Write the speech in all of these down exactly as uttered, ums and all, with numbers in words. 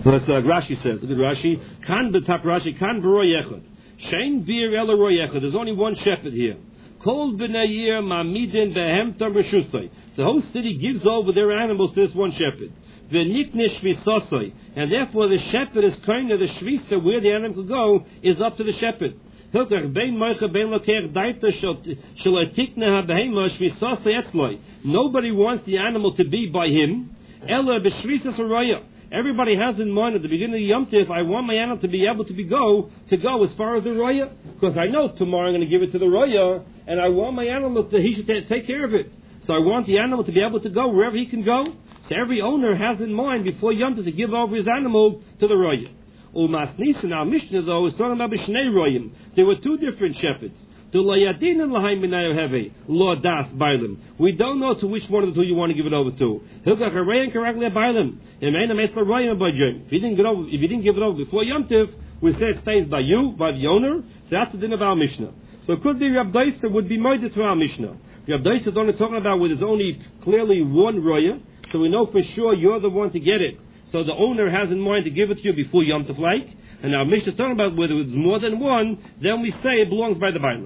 That's like Rashi says. Look at Rashi. Kan b'tak Rashi. Kan b'roy echad. Shein bir ela roy echad. There's only one shepherd here. Kol b'nayir ma'midin behem tam b'shusay. The whole city gives over their animals to this one shepherd. V'nikne shvisosay. And therefore the shepherd is kind of the shvisa where the animal could go is up to the shepherd. Nobody wants the animal to be by him. Everybody has in mind at the beginning of the Yom Tif, I want my animal to be able to be go to go as far as the Roya, because I know tomorrow I'm going to give it to the Roya, and I want my animal to he should t- take care of it. So I want the animal to be able to go wherever he can go. So every owner has in mind before Yom Tif to give over his animal to the Roya. Umas Nisan, our Mishnah though, is talking about B'shnei Royim. There were two different shepherds. We don't know to which one of the two you want to give it over to. If you didn't give it over, if you didn't give it over before Yom Tif, we say it stays by you, by the owner. So that's the din of our Mishnah. So it could be Rab Daisa would be moided to our Mishnah. Rab Daisa is only talking about where there's only clearly one Roya, so we know for sure you're the one to get it. So the owner has in mind to give it to you before Yom Tov, like. And our Mishnah is talking about whether it's more than one, then we say it belongs by the Bailam.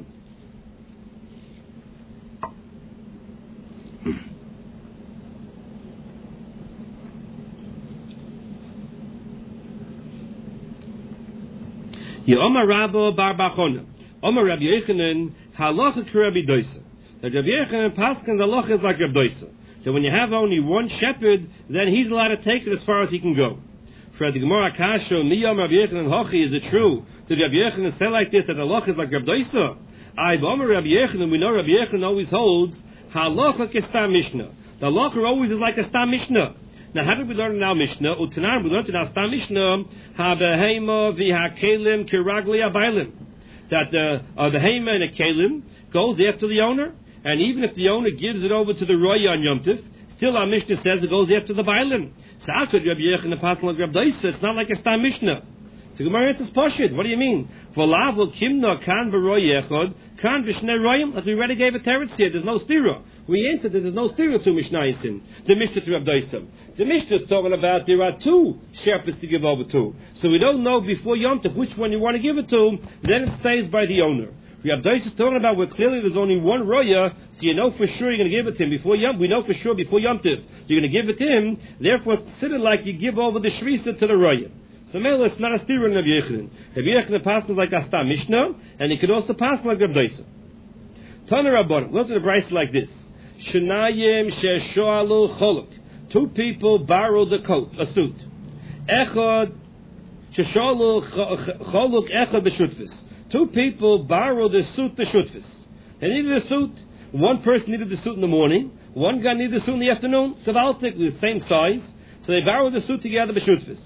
Omar Rabba Bar Bachona. Omar Rabbi Yechanan, halacha k'Rabbi Doisa. The Rabbi Yechanan paskin halacha is like Rabbi Doisa. So when you have only one shepherd, then he's allowed to take it as far as he can go. For the Gemara Kasha, Miyam Rabbi Yechanan Hochi, is it true? Did Rabbi Yechanan say like this that halacha is like Rabbi Doisa? I Omar Rabbi Yechanan, we know Rabbi Yechanan always holds halacha k'stam Mishnah. The halacha always is like a stam Mishnah. Now, how did we learn in our Mishnah? Utanar, we learned in our Stam Mishnah, ha-behema v'ha-kelim kiragli abaylim. That the uh, behema and a kelim goes after the owner, and even if the owner gives it over to the roya on Yom Tif, still our Mishnah says it goes after the baylim. So how could Rabbi Yechon the Pasal of Rabbi Daisa? It's not like a Stam Mishnah. So Gemara answers Pashid. What do you mean? V'lavu kimna kan v'roy echod, kan v'shnei royim. Like we already gave a teretz here. There's no stira. We answered that there's no stira to Mishnah Yisim. The Mishnah to Rabbi Daisa. The Mishnah is talking about there are two shepherds to give over to. So we don't know before Yom Tov which one you want to give it to. Then it stays by the owner. Rabbi Daisa is talking about where clearly there's only one roya, so you know for sure you're going to give it to him before Yom. We know for sure before Yom Tov you're going to give it to him. Therefore, it's considered like you give over the shrisa to the roya. So Mela, it's not a stira in Rabbi Yechon. Rabbi Yechon passes like a Stam Mishnah, and he could also pass like Rabbi Daisa. Tana Rabban, what's the price like this? Shnayim she'shoalu cholok. Two people borrowed a coat, a suit. Echad she'shoalu cholok echad b'shutfis. Two people borrowed a suit b'shutfis. They needed a suit. One person needed the suit in the morning. One guy needed the suit in the afternoon. Kavaltik with the same size. So they borrowed the suit together b'shutfis.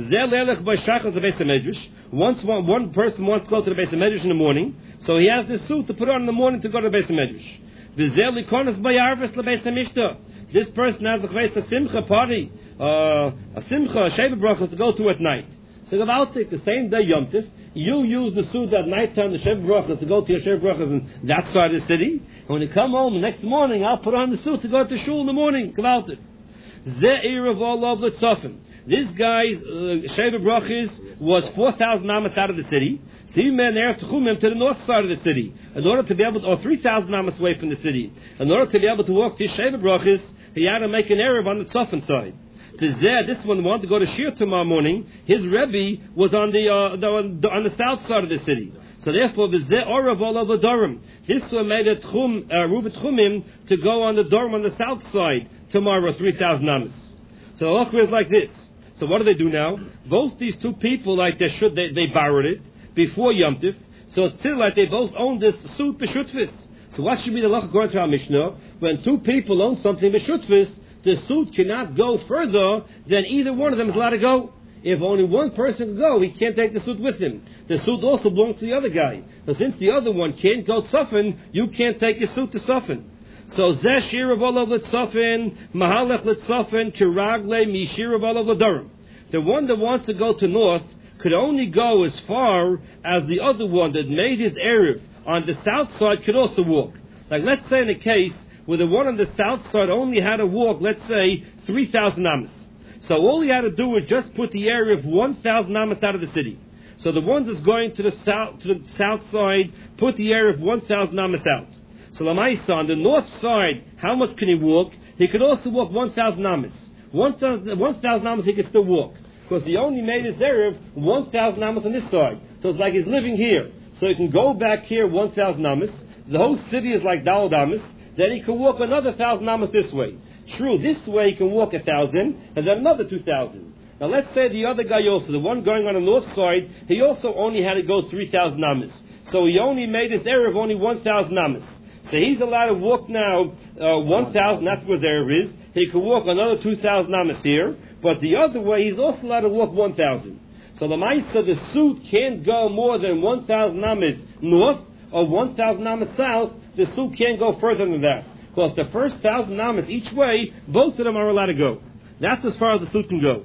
Once one, one person wants to go to the Beis HaMedrash in the morning, so he has this suit to put on in the morning to go to the Beis HaMedrash. This person has a simcha party, uh, a simcha, a sheva brachas to go to at night. So Gavaltik, the same day Yom Tif, you use the suit at night time, the sheva brachas, to go to your sheva brachas in that side of the city. And when you come home the next morning, I'll put on the suit to go to shul in the morning. Gavaltik. Ze'ir of all of the tzofim. This guy's uh, Sheva Brachis was four thousand amas out of the city. So he went there to the north side of the city. In order to be able to, or three thousand amas away from the city. In order to be able to walk to Sheva Brachis, he had to make an Erev on the Tzofan side. This one wanted to go to Shir tomorrow morning. His Rebbe was on the, uh, the, on the on the south side of the city. So therefore, the Orav all over Durham. This one made a tchum, uh, Ruvet Tchumim to go on the Durham on the south side tomorrow, three thousand amas. So the halacha is like this. So what do they do now? Both these two people, like they should, they, they borrowed it before Yom Tif. So it's still like they both own this suit b'shutfis. So what should be the halacha according to our Mishnah? When two people own something b'shutfis, the suit cannot go further than either one of them is allowed to go. If only one person can go, he can't take the suit with him. The suit also belongs to the other guy. So since the other one can't go tzafin, you can't take your suit to tzafin. So zeh shir of olav l'tzafin, mahalech l'tzafin, kiragle mishir of olav l'darim. The one that wants to go to north could only go as far as the other one that made his erev on the south side could also walk. Like let's say in a case where the one on the south side only had to walk, let's say, three thousand amas. So all he had to do was just put the area of one thousand amas out of the city. So the one that's going to the south, to the south side, put the area of one thousand amas out. So Lamaisa, on the north side, how much can he walk? He could also walk one thousand amas. one thousand amas he could still walk. Because he only made his area of one thousand amas on this side. So it's like he's living here. So he can go back here one thousand amas. The whole city is like Dalad amas. Then he can walk another one thousand amas this way. True, this way he can walk one thousand, and then another two thousand. Now let's say the other guy also, the one going on the north side, he also only had to go three thousand amas. So he only made his area of only one thousand amas. So he's allowed to walk now uh, one thousand, that's where the area is. He can walk another two thousand amas here, but the other way he's also allowed to walk one thousand. So the Maisa, the suit can't go more than one thousand amas north or one thousand amas south. The suit can't go further than that. Because the first one thousand amas each way, both of them are allowed to go. That's as far as the suit can go.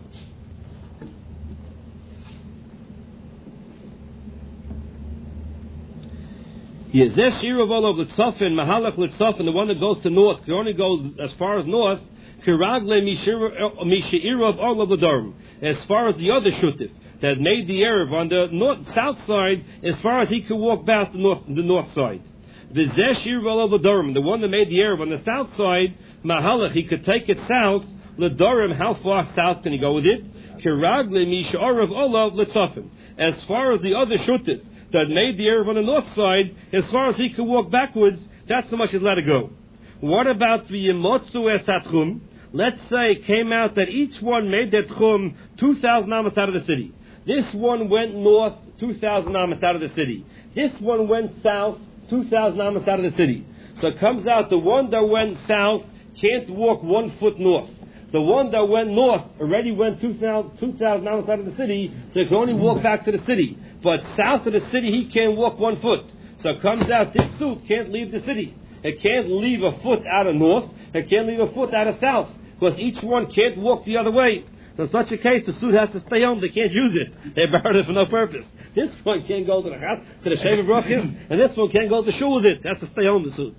Yezesh Iravol of Litzofin, Mahalach Litzofin, the one that goes to north, can only go as far as north, Kiragle Mishairov Olav Ladorim, as far as the other Shutif that made the Erev on the north, south side, as far as he could walk back the north, the north side. The Zesh Iravol of Ladorim, the one that made the Erev on the south side, Mahalach, he could take it south, Ladorim, how far south can he go with it? Kiragle Mishairov Olav Litzofin, as far as the other Shutif that made the Erev on the north side, as far as he could walk backwards, that's how much he's allowed to go. What about the Yemotzu Es HaTchum? Let's say it came out that each one made their Tchum two thousand amas out of the city. This one went north, two thousand amas out of the city. This one went south, two thousand amas out of the city. So it comes out the one that went south can't walk one foot north. The one that went north already went two thousand amas out of the city, so he can only walk back to the city. But south of the city, he can't walk one foot. So it comes out, this suit can't leave the city. It can't leave a foot out of north. It can't leave a foot out of south. Because each one can't walk the other way. So in such a case, the suit has to stay home. They can't use it. They borrowed it for no purpose. This one can't go to the house, to the Sheva Brachim, and this one can't go to shul with it. That's to stay home, the suit.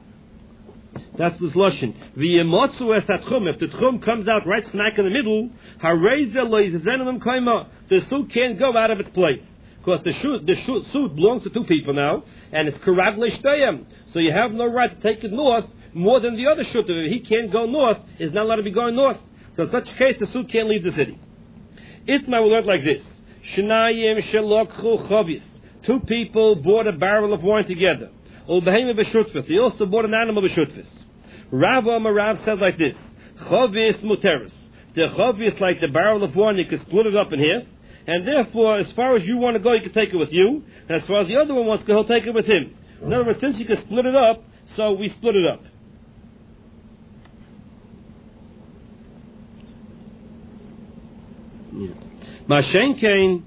That's this Lashon. V'yemotzu es ha-tchum. If the tchum comes out right smack in the middle, hareza lo yizezenim kaima. The suit can't go out of its place. Because the, shoot, the shoot, suit belongs to two people now, and it's karag leishtayim. So you have no right to take it north more than the other shoot. If he can't go north, is not allowed to be going north. So in such a case, the suit can't leave the city. Itma will learn like this. Shnayim shelokchu chavis. Two people bought a barrel of wine together. Ulbehema b'shutfis. They also bought an animal b'shutfis. Rav Amarav says like this. Chavis muteris. The chavis, like the barrel of wine, you can split it up in half. And therefore, as far as you want to go, you can take it with you. And as far as the other one wants to go, he'll take it with him. In other words, since you can split it up, so we split it up. Mashen kain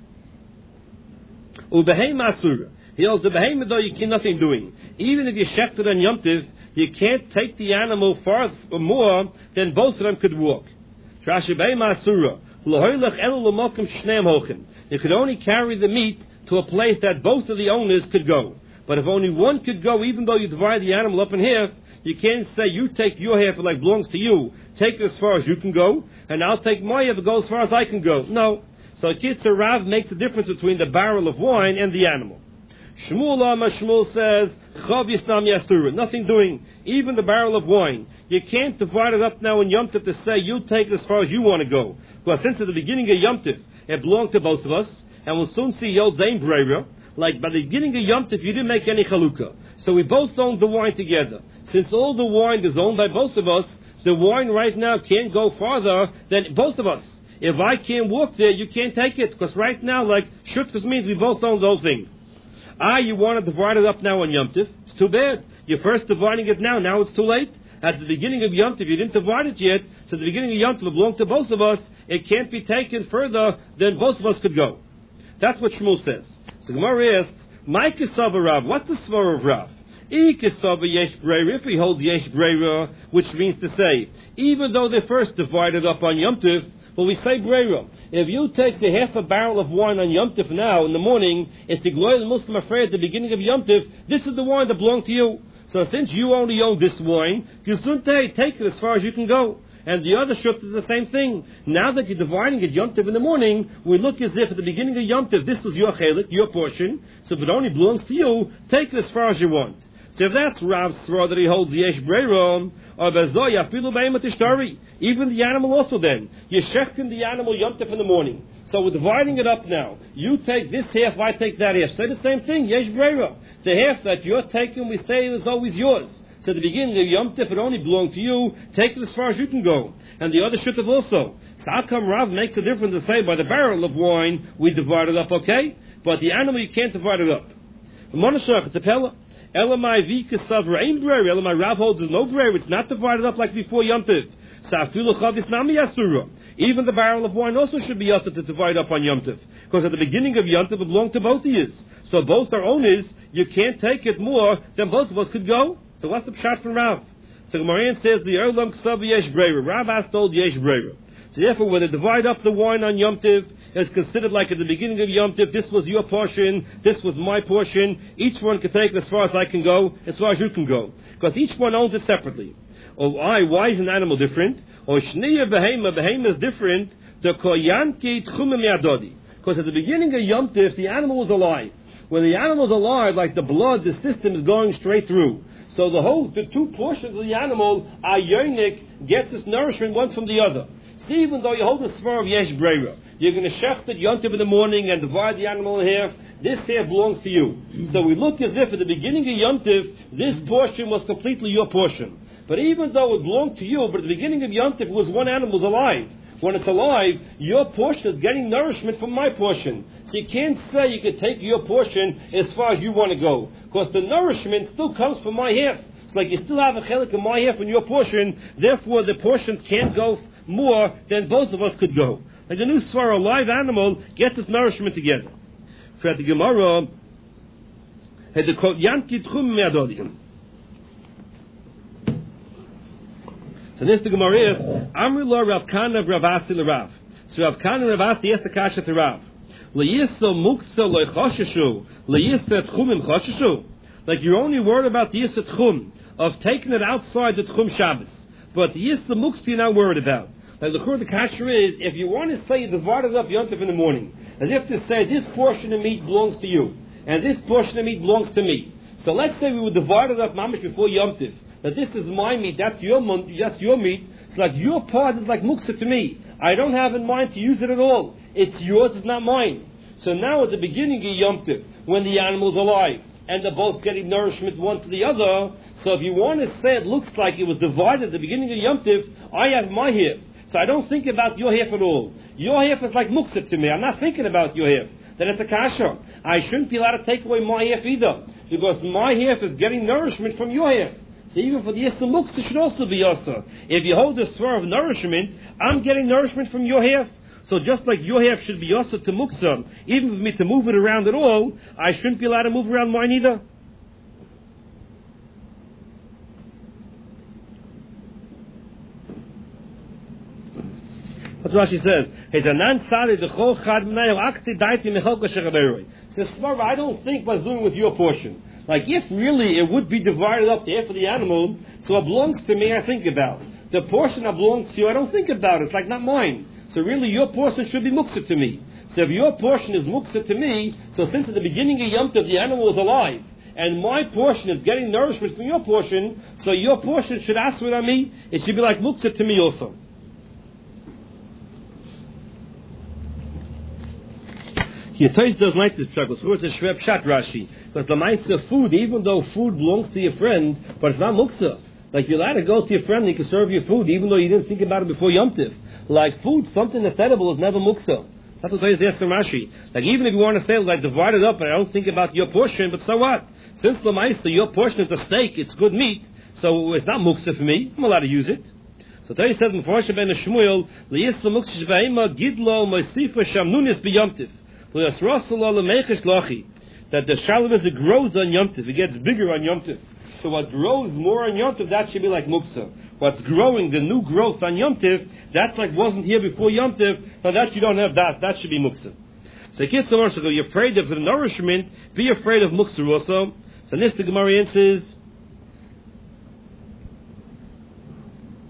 ubehema asura. He holds the behema though you can nothing doing. Even if you shechted on Yom Tiv, you can't take the animal far more than both of them could walk. Trash behema asura. You could only carry the meat to a place that both of the owners could go. But if only one could go, even though you divide the animal up in half, you can't say you take your half like belongs to you, take it as far as you can go, and I'll take my half and go as far as I can go. No. So Kitzur Rav makes a difference between the barrel of wine and the animal. Shmuel Amma Shmuel says, Chav Yisnam Yasura, nothing doing, even the barrel of wine. You can't divide it up now in Yom Tov to say you take it as far as you want to go. Because since at the beginning of Yom Tov, it belonged to both of us, and we'll soon see Yod Zain Breira, like by the beginning of Yom Tov, you didn't make any chalukah. So we both owned the wine together. Since all the wine is owned by both of us, the wine right now can't go farther than both of us. If I can't walk there, you can't take it. Because right now, like, shutfus means we both own the whole thing. Ah, you want to divide it up now on Yom Tov? It's too bad. You're first dividing it now, now it's too late. At the beginning of Yom Tov, you didn't divide it yet, so the beginning of Yom Tov belonged to both of us. It can't be taken further than both of us could go. That's what Shmuel says. So Gemara asks, My Kisava Rav, what's the Svar of Rav? I Kisava Yesh Breira, if we hold Yesh Breira, which means to say, even though they first divided up on Yom Tov, well, we say Breira. If you take the half a barrel of wine on Yom Tov now in the morning, it's the Glory of the Muslim affair at the beginning of Yom Tov, this is the wine that belongs to you. So since you only own this wine, Gesundheit, take it as far as you can go. and the other shut is the same thing. Now that you're dividing it Yom Tov in the morning, we look as if at the beginning of Yom Tov, this was your chelik, your portion, so if it only belongs to you, take it as far as you want. So if that's Rav's throw that he holds Yesh Breira, or Bezoya, Filu Be'emat Ishtari, even the animal also then, you're shechting the animal Yom Tov in the morning. So we're dividing it up now. You take this half, I take that half. Say the same thing, Yesh Breira. The half that you're taking, we say is always yours. So at the beginning of Yom Tov, it only belonged to you, take it as far as you can go. And the other shutav also. So how come Rav makes a difference to say by the barrel of wine, we divide it up, okay? But the animal, you can't divide it up. Monashach, it's a pella. Elamai vika savra ain brer. Elamai Rav holds is no brer. It's not divided up like before Yom Tov. Safilu chavis nami yasura. Even the barrel of wine also should be yasa to divide up on Yom Tov. Because at the beginning of Yom Tov, it belonged to both of you. So both are owners. You can't take it more than both of us could go. So what's the pshat from Rav? So Gemara says the Erlam Ksav Yesh Breira. Rav has told Yesh Breira. So therefore, when they divide up the wine on Yom Tov, it's considered like at the beginning of Yom Tov, this was your portion, this was my portion. Each one can take it as far as I can go, as far as you can go. Because each one owns it separately. Or I, why is an animal different? Or Shniya Behema, Behema is different. The Koyanki Tchumim Yadodi. Because at the beginning of Yom Tov, the animal was alive. When the animal is alive, like the blood, the system is going straight through. So the whole, the two portions of the animal, a yonik gets its nourishment one from the other. See, even though you hold the svar of Yesh Breira, you're going to shecht it Yom Tov in the morning and divide the animal in half. This half belongs to you. So we look as if at the beginning of Yom Tov, this portion was completely your portion. But even though it belonged to you, but at the beginning of Yom Tov, it was one animal was alive. When it's alive, your portion is getting nourishment from my portion. So you can't say you can take your portion as far as you want to go. Because the nourishment still comes from my half. It's like you still have a chelik in my half in your portion, therefore the portions can't go more than both of us could go. Like a new svar, a live animal gets its nourishment together. For the Gemara, had the quote Yanki Tchum Me'adodim. So this the Gemara is Amri Lo Rav Kana Rav Asi LeRav. So Rav Kana Rav Asi asked the kasha to Rav. Le'yisa muksa lo'choshishu le'yisa tchumim choshishu. Like you're only worried about the yisa tchum of taking it outside the tchum Shabbos, but the yisa muksa you're not worried about. Like the Chur the kasha is if you want to say you divided up Yom Tov in the morning, as if to say this portion of meat belongs to you and this portion of meat belongs to me. So let's say we would divide it up mamish before Yom Tov. That this is my meat, that's your that's your meat. It's like your part is like muksa to me. I don't have in mind to use it at all. It's yours, it's not mine. So now at the beginning of Yom Tov, when the animal's alive, and they're both getting nourishment one to the other, so if you want to say it looks like it was divided at the beginning of Yom Tov, I have my half. So I don't think about your half at all. Your half is like muksa to me. I'm not thinking about your half. Then it's a kasha. I shouldn't be allowed to take away my half either, because my half is getting nourishment from your half. So even for the Yisra Muksa, it should also be Yasa. If you hold the svar of nourishment, I'm getting nourishment from your half. So just like your half should be Yasa to Muksa, even for me to move it around at all, I shouldn't be allowed to move around mine either. That's what Rashi says. The svar I don't think was doing with your portion. Like, if really it would be divided up, the half of the animal, so it belongs to me, I think about. The portion that belongs to you, I don't think about it. It's like not mine. So really, your portion should be muksa to me. So if your portion is muksa to me, so since at the beginning of Yom Tov, the animal was alive, and my portion is getting nourishment from your portion, so your portion should ask with on me, it should be like muksa to me also. Here, Toys doesn't like this pshat, because it's a shver pshat Rashi. Because the mindset of food, even though food belongs to your friend, but it's not muksa. Like you're allowed to go to your friend and he can serve you food, even though you didn't think about it before Yom Tov. Like food, something that's edible is never muksa. That's what Toys asks from Rashi. Like even if you want to say, like divide it up, and I don't think about your portion, but so what? Since the mindset, your portion is a steak, it's good meat, so it's not muksa for me. I'm allowed to use it. So Toys says, Mefoshe ben Shmuel, L'yisla muksa shva'ima gidlo moisifa shamnunis b'Yom Tov. That the shalom it grows on Yom Tov, it gets bigger on Yom Tov. So what grows more on Yom Tov, that should be like muksa. What's growing, the new growth on Yom Tov, that's like wasn't here before Yom Tov, now that you don't have that, that should be muksa. So kids also go, you're afraid of the nourishment, be afraid of muksa also. So this the Gemara answers.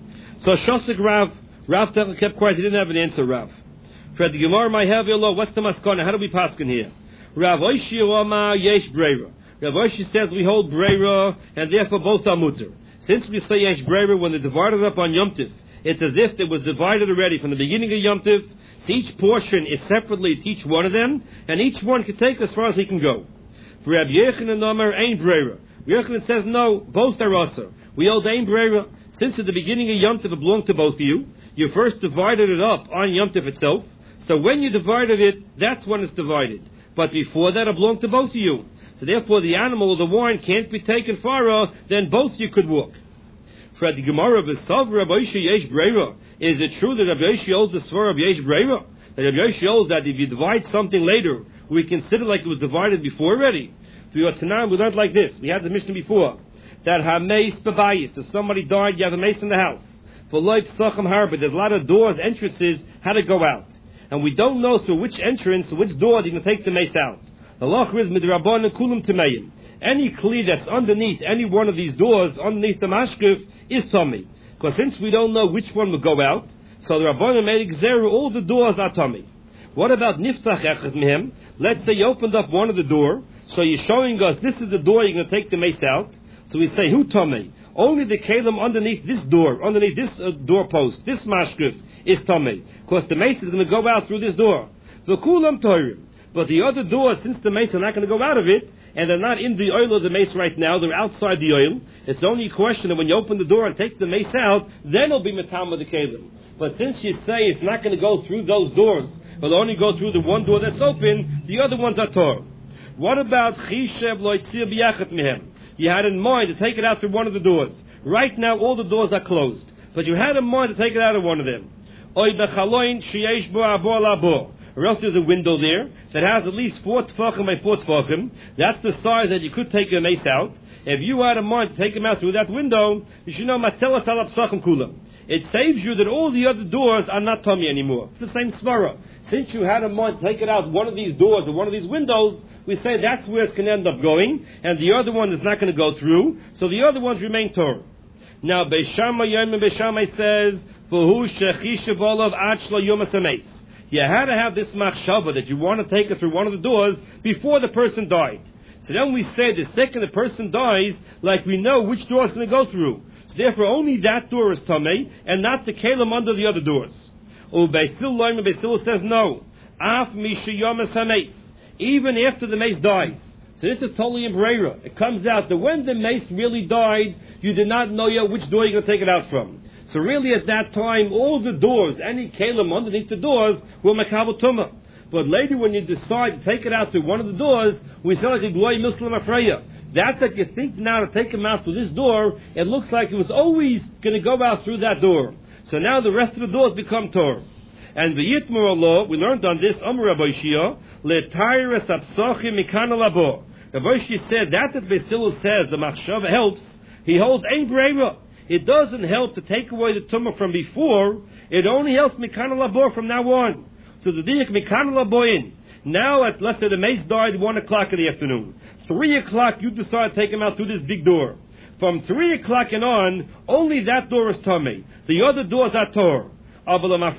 So Shosik Rav, Rav kept quiet. He didn't have an answer, Rav. Fred the Gemara, my have your law. What's the maskana? How do we paskin here? Rav Oishi Oma Yesh Breira. Rav Oishi says we hold Breira, and therefore both are mutter. Since we say Yesh Breira, when they divided up on Yom Tiv, it's as if it was divided already from the beginning of Yom Tiv. So each portion is separately to each one of them, and each one can take as far as he can go. For Rabbi Yechanan Omer Ein Breira. Rabbi Yechanan says no, both are also. We hold Ein Breira. Since at the beginning of Yom Tiv it belonged to both of you, you first divided it up on Yom Tiv itself. So when you divided it, that's when it's divided. But before that, it belonged to both of you. So therefore, the animal or the wine can't be taken farther than both you could walk. For the Gemara of Esav, Rabbi Yoshe Yesh Breira, is it true that Rabbi Yoshe holds the svar of Yesh Breira? That Rabbi Yoshe holds that if you divide something later, we consider like it was divided before already. For your Tanam, we learned like this. We had the Mishnah before. That Hameis Babayis, if somebody died, you have a mace in the house. For Loit Sacham Harbor, there's a lot of doors, entrances, how to go out. And we don't know through which entrance, which door they're going to take the mace out. The law is midrabban and kulam tameim. Any kli that's underneath any one of these doors, underneath the mashkuf, is tummy. Because since we don't know which one will go out, so the rabbanon made exeru, all the doors are tummy. What about niftach echaz mehem? Let's say you opened up one of the door, so you're showing us this is the door you're going to take the mace out. So we say hu tummy. Only the kalim underneath this door, underneath this uh, doorpost, this mashkuf, is tummy. Because the mace is going to go out through this door. The kulam toirim. But the other doors, since the mace are not going to go out of it, and they're not in the oil of the mace right now, they're outside the oil, it's only a question that when you open the door and take the mace out, then it'll be metam of the kalim. But since you say it's not going to go through those doors, but it'll only go through the one door that's open, the other ones are tor. What about chishev loitzir biyachat mehem? You had in mind to take it out through one of the doors. Right now, all the doors are closed. But you had in mind to take it out of one of them. Oy bechaloin sheyesh bo abo labo. Or else there's a window there that has at least four tefachim by four tefachim. That's the size that you could take a mace out. If you had in mind to take him out through that window, you should know matelas alap sachim kulam. It saves you that all the other doors are not tummy anymore. It's the same svara. Since you had in mind to take it out one of these doors or one of these windows, we say that's where it's going to end up going, and the other one is not going to go through, so the other ones remain Torah. Now, Beis Shammai Yom Beis Shammai says, "V'hu shechishav olav ad shlo yom hasameis." You had to have this machshava that you want to take it through one of the doors before the person died. So then we say the second the person dies, like we know which door is going to go through. So therefore, only that door is tamei, and not the kalim under the other doors. Oh, Beis Hillel Loim Beis Hillel says no. Af misha yom hasameis. Even after the mace dies. So this is totally in Breira. It comes out that when the mace really died, you did not know yet which door you're going to take it out from. So really at that time, all the doors, any kalim underneath the doors, were makabel tumah. But later when you decide to take it out through one of the doors, we say like a gloy muslim afreya. That that you think now to take him out through this door, it looks like it was always going to go out through that door. So now the rest of the doors become Torah. And the Yitmur Allah, we learned on this, Amr Rabbi Shia, Le'tayres apsochi mikana labo. Rabbi Shia said, that that Beis Hillel says, the machshava helps, he holds ein breira. It doesn't help to take away the tumah from before, it only helps mikana labo from now on. So the diyak mikana labo in. Now, at, let's say the mace died one o'clock in the afternoon. Three o'clock, you decide to take him out through this big door. From three o'clock and on, only that door is tamei. The other doors are Torah. But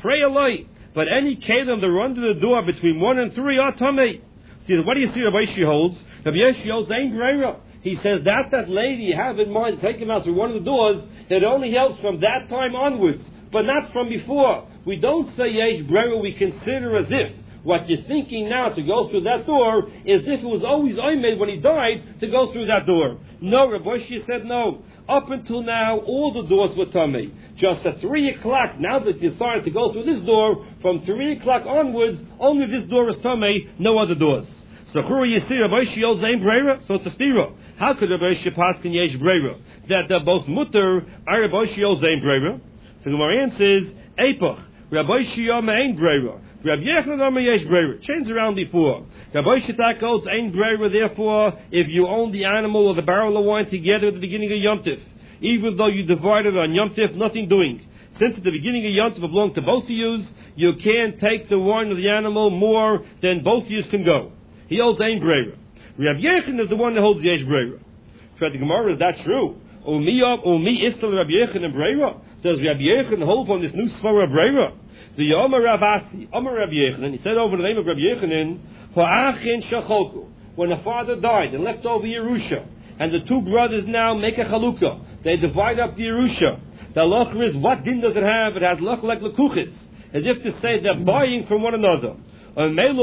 any kalim that are under the door between one and three are tamei. See, what do you see Rabbi Yeshi holds? Rabbi Yeshi holds ain't greira. He says that that lady you have in mind to take him out through one of the doors, it only helps from that time onwards, but not from before. We don't say yesh greira, we consider as if what you're thinking now to go through that door is if it was always oimed when he died to go through that door. No, Rabbi Yeshi said no. Up until now, all the doors were tamei. Just at three o'clock, now that you decided to go through this door, from three o'clock onwards, only this door is tamei, no other doors. So, Chura, you see, Rabbi Yeshi holds ein breira, so it's a stira. How could Rabbi Yeshi paskin yesh breira? That they're both mutter, are Rabbi Yeshi holds ein breira. So, the Gemara answers, Eipach, Rabbi Yeshi yom ein breira. Rabbi Yechanan Omer yesh breira. Changed around before. Rabbi Yeshi holds ein breira, therefore, if you own the animal or the barrel of wine together at the beginning of Yom Tif, even though you divided on Yom Tif, nothing doing. Since at the beginning of Yom Tif it belonged to both of you, you can't take the wine of the animal more than both of you can go. He holds ein breira. Rabbi Yechanan is the one that holds yesh breira. So the Gemara, is that true? Umi umi istal Rabbi Yechanan breira. Does Rabbi Yochanan hold from this new Svara Breira? The Omer Ravasi, Omer Rabbi Yochanan, he said over the name of Rabbi Yochanan, Ha'achin Shacholku, when the father died and left over Yerusha, and the two brothers now make a chalukah, they divide up the Yerusha. The halacha is, what din does it have? It has loch like lekuchis, as if to say they're buying from one another. The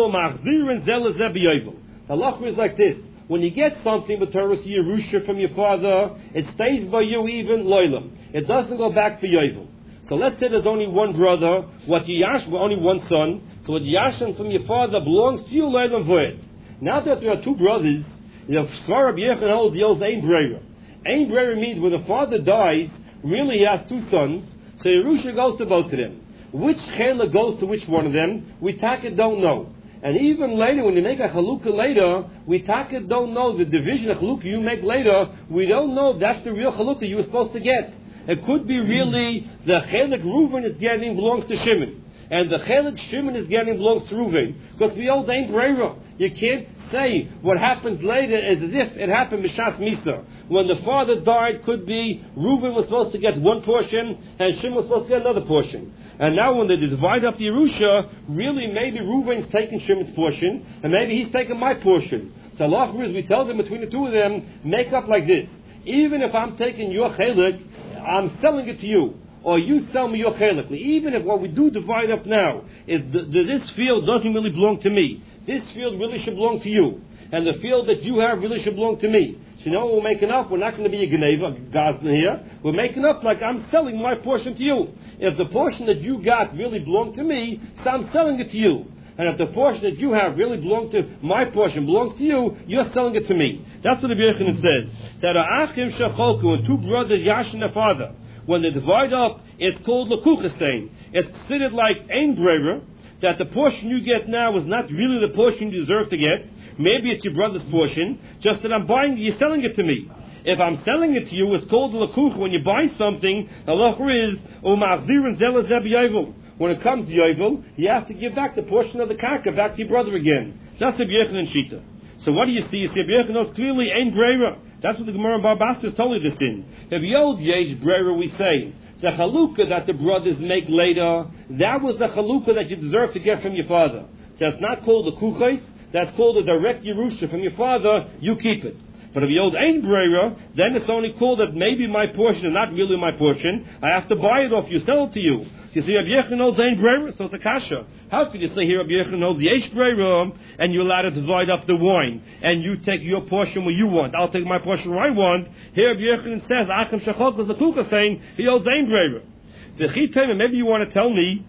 halacha is like this: when you get something with Torah Yerusha from your father, it stays by you even loylam. It doesn't go back for yovel. So let's say there's only one brother, what you yash, only one son. So what yashan from your father belongs to you loylam void. Now that there are two brothers, the Svar Rabbi Yochanan holds the old Ein Breira. Ein Breira means when the father dies, really he has two sons, so Yerusha goes to both of them. Which chela goes to which one of them, we taka don't know. And even later, when you make a chalukah later, we taka don't know the division of chalukah you make later, we don't know that's the real chalukah you were supposed to get. It could be really the chelik Reuven is getting belongs to Shimon, and the chelik Shimon is getting belongs to Reuven, because we all ain't breira. You can't say what happens later as if it happened Mishas Misa. When the father died, could be Reuven was supposed to get one portion and Shimon was supposed to get another portion. And now when they divide up the Yerusha, really maybe Reuven's taking Shimon's portion and maybe he's taking my portion. So Allah is, we tell them between the two of them, make up like this. Even if I'm taking your chelik, I'm selling it to you. Or you sell me your chelik. Even if what we do divide up now is the, the, this field doesn't really belong to me. This field really should belong to you. And the field that you have really should belong to me. So you know what we're making up? We're not going to be a Geneva, Gazna here. We're making up like I'm selling my portion to you. If the portion that you got really belonged to me, so I'm selling it to you. And if the portion that you have really belonged to my portion, belongs to you, you're selling it to me. That's what the Yochanan says. That Achim Shacholku, when two brothers, Yash and their father, when they divide up, it's called Lekuchestein. It's considered like Ein Breira, that the portion you get now is not really the portion you deserve to get. Maybe it's your brother's portion, just that I'm buying, you're selling it to me. If I'm selling it to you, it's called Lekuch. When you buy something, the halacha is, Umachzirin Zela Zeb Yovel. When it comes to Yovel, you have to give back the portion of the karka back to your brother again. That's the Yochanan Shita. So what do you see? You see, Yochanan knows clearly Ein Breira. That's what the Gemara in Barbastra is telling this in. If Yod Yesh Breira, we say, the chalukah that the brothers make later, that was the chalukah that you deserve to get from your father. So it's not called the kuchais, that's called the direct Yerusha from your father, you keep it. But if you hold Ein Breira, then it's only called that maybe my portion is not really my portion, I have to buy it off you, sell it to you. You see, Rabbi Yochanan holds Ein Breira, so it's a kasha. How could you say here Rabbi Yochanan holds Yesh Breira, and you're allowed to divide up the wine, and you take your portion where you want, I'll take my portion where I want? Here Rabbi Yochanan says, Achim Shachok was the kuka saying, he holds Ein Breira. The Chitem, maybe you want to tell me,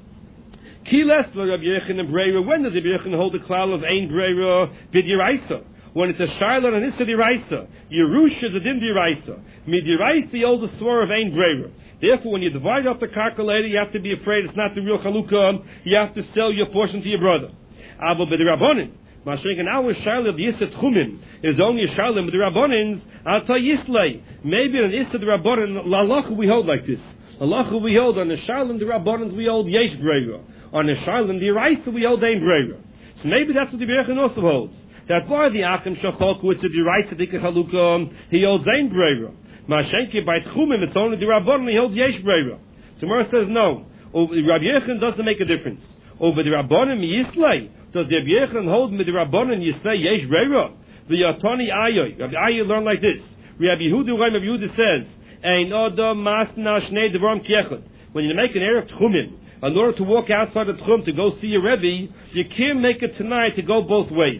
Ki Lesler Rabbi Yochanan Breira, when does Rabbi Yochanan hold the klal of Ein Breira b'diraisa? When it's a Shiloh and it's a diraisa. Yerusha is a din diraisa. Midiraisa, the oldest swore of Ein Breira. Therefore, when you divide up the karka later, you have to be afraid it's not the real chalukah. You have to sell your portion to your brother. Abo b'dirabbonin. Mashrik, an hour Shiloh of the Yisat Chumim is only a Shiloh with the Rabbanins. I'll tell Yislay. Maybe an Yisat Rabbanin, Lalacha we hold like this. Lalacha we hold on the Shiloh the Rabbanins we hold Yesh Breira. On the Shiloh the Diraisa we hold Ein Breira. So maybe that's what the Berachin also holds. That by the Achim Shachok, which is the right to take a chalukah, he holds Ein Breira. Mashenki by Tchumim, it's only the Rabbanon, he holds Yesh Breira. So Mara says no. Over the Rabbi Yochanan doesn't make a difference. Over the Rabbanon, Yislay, does the Rabbi Yochanan hold with the Rabbanon, you say Yesh Breira? The Yatani Ayoy. Rabbi Ayoy learned like this. Rabbi Yehuda, Rabbi Yehuda says, Ein Oda Masna Shnei Devarim Kiechad. When you make an Erev Tchumim, in order to walk outside the Tchum to go see your Rebbe, you can't make it tonight to go both ways.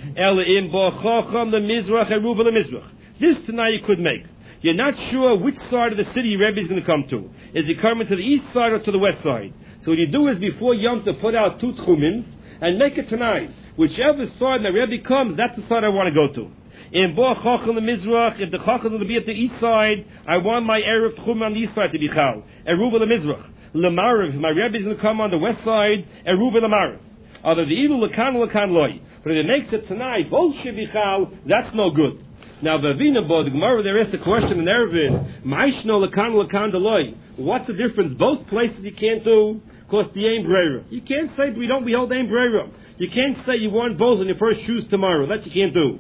This tonight you could make. You're not sure which side of the city your Rebbe is going to come to. Is he coming to the east side or to the west side? So what you do is before Yom to put out two Tchumim and make it tonight. Whichever side the Rebbe comes, that's the side I want to go to. In Bo Chacham the Mizrach, if the Chacham is going to be at the east side, I want my Erev Tchum on the east side to be Chal. Eruva the Mizrach. Lemarav, my Rebbe is going to come on the west side, Eruva Lemarav. Other the evil Lakan Lakan Loi. But if it makes it tonight, both should be Chal, that's no good. Now, Vavina Bo, the Gemara, there is the question in Erevin, Maishno Lakan Lakan Loi. What's the difference? Both places you can't do, because the Ein Breira. You can't say we don't behold Ein Breira. You can't say you want both and you first choose tomorrow. That you can't do.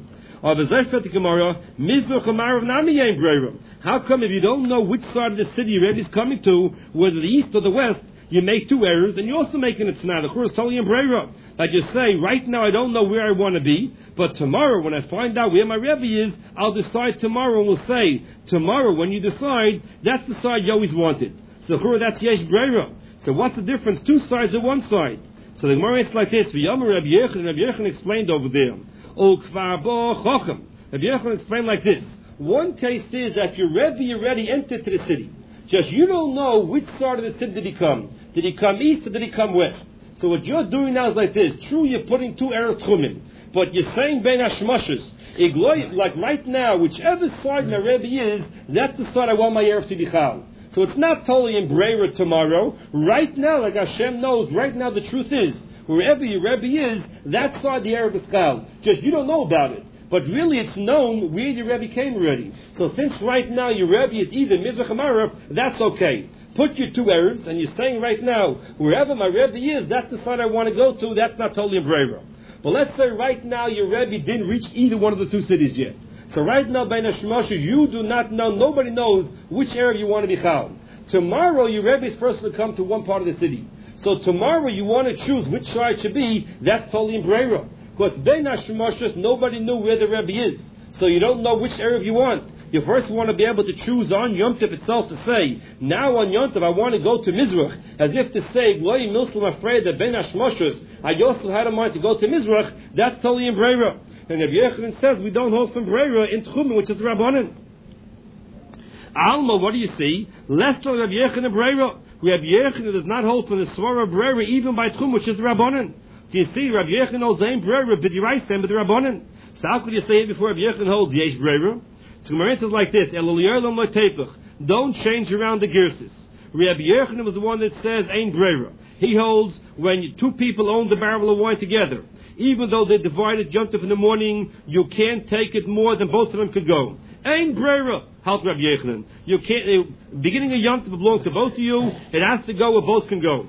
Or the Gemara, Mizrach Amarav Nami Yein Breira. How come if you don't know which side of the city your Rebbe is coming to, whether the east or the west, you make two errors, and you're also making it tzna. The Chur is totally in Breira. Like you say, right now I don't know where I want to be, but tomorrow when I find out where my Rebbe is, I'll decide tomorrow, and we'll say, tomorrow when you decide, that's the side you always wanted. So Chur, that's Yesh Breira. So what's the difference? Two sides or one side? So the Gemara is like this. V'yomer Rabbi Yechon, Rabbi Yechon explained over there. O kvar bo chochem. Rabbi Yechon explained like this. One case is that your Rebbe already entered to the city. Just you don't know which side of the city did he come. Did he come east or did he come west? So what you're doing now is like this. True, you're putting two errors tchumim, but you're saying ben hashmoshes. Like right now, whichever side my Rebbe is, that's the side I want my erev to be chal. So it's not totally in Breira tomorrow. Right now, like Hashem knows, right now the truth is, wherever your Rebbe is, that side the erev is chal. Just you don't know about it. But really it's known where your Rebbe came already. So since right now your Rebbe is either Mizrach or Ma'arav, that's okay. Put your two errors, and you're saying right now, wherever my Rebbe is, that's the side I want to go to, that's not totally in Breira. But let's say right now your Rebbe didn't reach either one of the two cities yet. So right now, by Nashmoshes, you do not know, nobody knows which area you want to be chal. Tomorrow, your Rebbe is supposed to come to one part of the city. So tomorrow, you want to choose which side it should be, that's totally in Breira. Because by Nashmoshes, nobody knew where the Rebbe is. So you don't know which area you want. You first want to be able to choose on Yom Tov itself to say, now on Yom Tov I want to go to Mizrach, as if to say, Gloi Milsum afraid that Ben Hashmoshes, I also had a mind to go to Mizrach, that's totally in Breira. And Rabbi Yechon says we don't hold from Breira in Tchumen, which is Rabbanan. Alma, what do you see? Less than Rabbi Yechon and Breira. Rabbi Yechon does not hold from the Svara Breira even by Tchumen, which is Rabbanan. Do you see? Rabbi Yechon holds Ein Breira, b'diraisem, but the Rabbanan. So how could you say it before Rabbi Yechon holds Yesh Breira? So Gemara says like this: don't change around the girses. Rabbi Yechon was the one that says Ein Breira. He holds when two people own the barrel of wine together, even though they divided Yom Tov in the morning, you can't take it more than both of them could go. Ein Breira, halt Rabbi Yechon. You can't. The beginning of Yom Tov belongs to both of you. It has to go where both can go.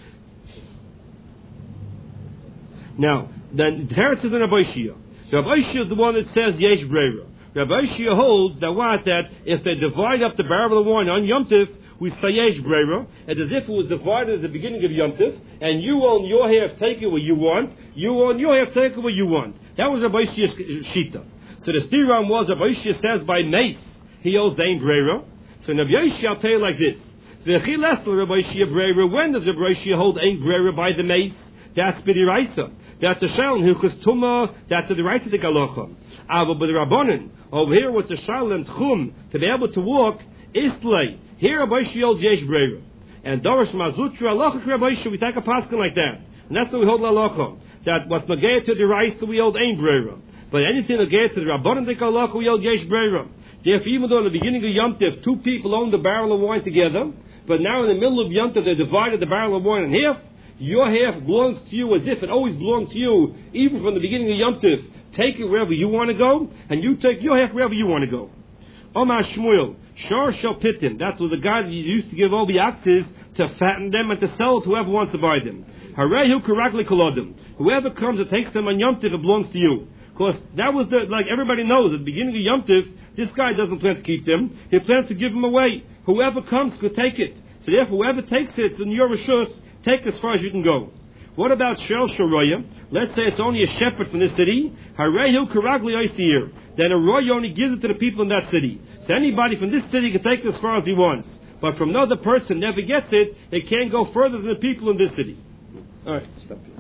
Now, then Teretz is in Rabbi Shia. Rabbi Shia is the one that says Yesh Breira. Rabbi Shia holds that what? That if they divide up the barrel of wine on Yom Tov, we say Yesh Breira, and as if it was divided at the beginning of Yom Tov, and you own your half, take it where you want, you own your half, take it where you want. That was Rabbi Shia's Shita. So the Stiram was, Rabbi Shia says by Mace, he owes Ein Breira. So Rabbi Shia, I'll tell you like this. Rabbi Shia Breira, when does Rabbi Shia hold Ein Breira by the Mace? That's B'diraisa. That's a shal, Hilchus Tumah, that's the right to the Galocha. But the Rabbanan, over here was the shal and Tchum, to be able to walk, Istlay. Here Rabbi Shia holds Yesh Breira. And Dorish Mazutra, Alocha Rabbi Shia, we take a paskin like that. And that's what we hold Alocha. That what's Nagaya to the Raisa, we hold Ein Breira. But anything Nagaya to the Rabbanan, the Galocha, we hold Yesh Breira. Therefore, even though in the beginning of Yom Tov, two people owned the barrel of wine together, but now in the middle of Yom Tov, they divided the barrel of wine in half, your half belongs to you as if it always belonged to you, even from the beginning of Yom Tov. Take it wherever you want to go, and you take your half wherever you want to go. Omar Shmuel, Shor Shel Pitim, that was the guy that used to give all the oxes to fatten them and to sell to whoever wants to buy them. Harehu Karakli Kolodim, whoever comes and takes them on Yom Tov, it belongs to you. Because that was the, like everybody knows, at the beginning of Yom Tov, this guy doesn't plan to keep them, he plans to give them away. Whoever comes could take it. So therefore, whoever takes it, it's in your reshus, take as far as you can go. What about Shel Sharoya? Let's say it's only a shepherd from this city. Harehu Karagli Oisir. Then a roya only gives it to the people in that city. So anybody from this city can take it as far as he wants. But from another person never gets it, it can't go further than the people in this city. Alright, stop here.